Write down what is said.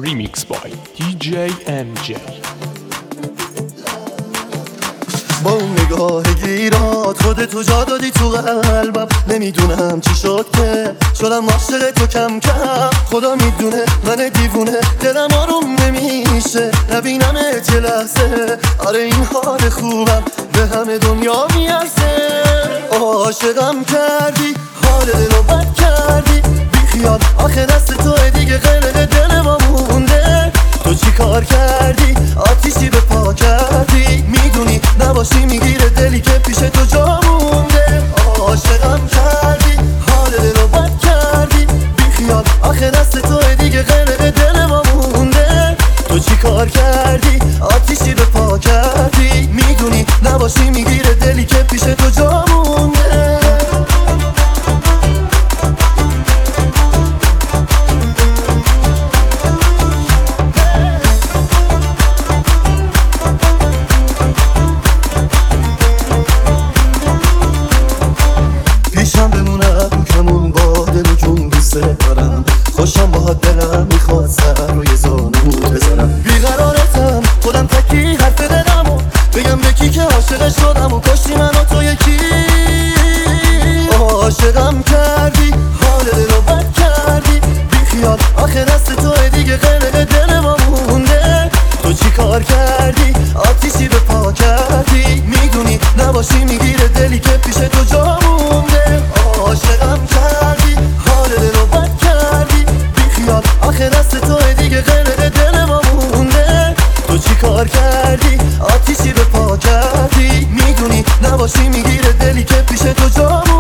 Remix by DJ MJ. با اون نگاه گیرات خودتو جا دادی تو قلبم. نمیدونم چی شد که شدم عاشق تو کم کم. خدا میدونه من دیوونه دلم آروم نمیشه نبینمت یه لحظه. آره این حال خوبم به همه دنیا میارزه. عاشقم کردی حال دلو بد کردی بیخیال آخه دست توه دیگه غرق دل ما مونده. تو چی کار کردی آتیشی به پا کردی میدونی نباشی میگیره دلی که پیش تو جا مونده. عاشقم کردی حال دلو بد کردی بیخیال آخه دست توه دیگه غرق دل ما مونده. تو چی کار کردی آتیشی به پا کردی میدونی نباشی میگیره دلی که پیش تو جا مونده. پیشم بمونم کمون با دل و جون دوست دارم. خوشم با دلم میخواد سر روی زانو بذارم. بیقرارتم خودم تکی حرف دلمو بگم به کی که عاشق شدم و کشتی من و تو یکی. عاشقم کردی حال دلو بد کردی بیخیال آخه دست توه دیگه غرق دل ما مونده. تو چی کار کردی آتیشی به پا کردی میدونی نباشی میگیره دلی که پیش تو جا مونده. عاشقم کردی حال دلو بد کردی بیخیال آخه دست توه دیگه غرق دل ما مونده. تو چی کار کردی آتیشی به پا کردی میدونی نباشی میگیره دلی که پیش تو جا مونده.